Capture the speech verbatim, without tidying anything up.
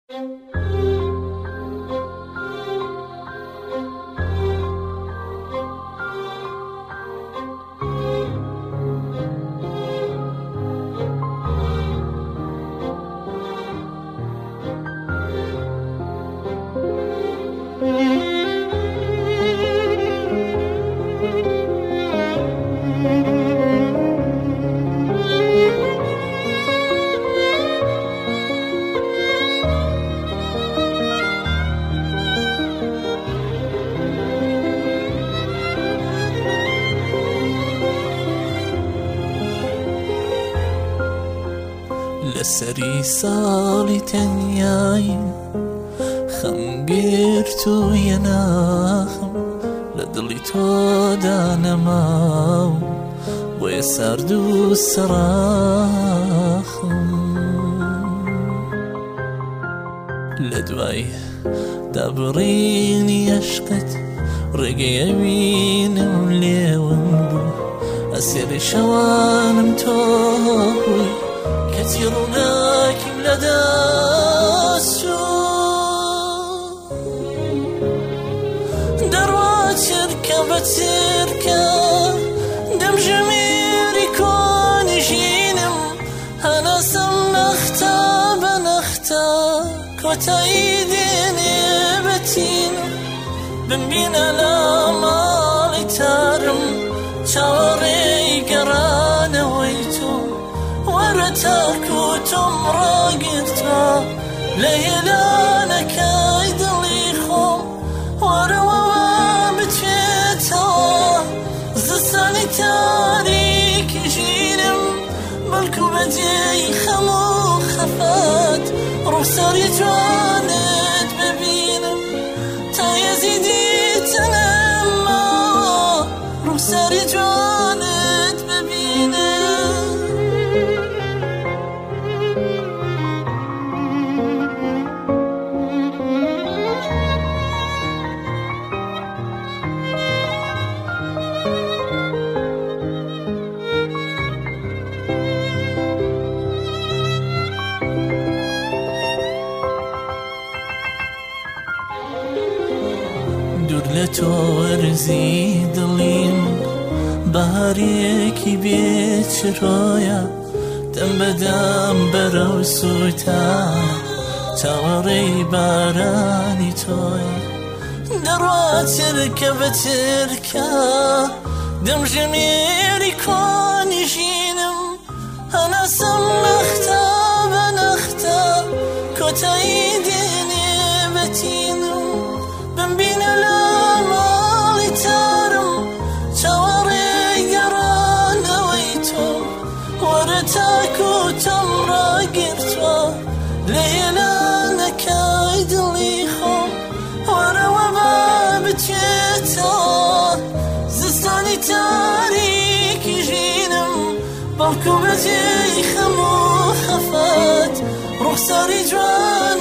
لسری ساڵی تەنیایم خەمگرت و یەناخم لە دڵی تۆدا نەماوم بۆیە سارد و سەراخم لە دوای دابڕینی عەشقت ڕێگەی ئەوینم لێوم بوو ئەسێری شەوانم تۆ بووی کەچی ڕووناکیم لەدەست چوو دەڕوا چرکە بە چرکە دەمژەمێری کۆنی ژینم هەناسەم نەختە بە نەختە کۆتایی دێنێ بەتینم بمبینە لە ماڵی تارم چاوەڕێی گەڕانەوەی تۆ وەرە تاکو تۆم ڕاگرتوە لە هێلانەکەی دڵی خۆم وەرەوەوە بتوێتەوە زستانی تاریکی ژینم بەڵکو بەجێی خەم و خەفەت ڕوخساری جوانت ببینم تا یەزیدی تەنەمەوە ڕوخساری جوانت ببینم دوور لە تۆ وەرزی دڵیم بەهارێکی بێچرۆیە دەم بەدەم بەرەو سوتانە چاوەڕێی بارانی تۆیە دەڕوا چرکە بە چرکە دەمژەمێری کۆنی ژینم هەناسەم نەختە بە نەختە کۆتایی دێنێ بەتینم بمبینە لە ماڵی تارم چاوەڕێی گەڕانەوەی تۆ وەرە تاکو تۆم ڕاگرتوە لە هێلانەکەی دڵی خۆم وەرەوە بە بتوێتەوە زستانی تاریکی ژینم بەڵکو بەجێی خەم و خەفەت ڕوخساری جوان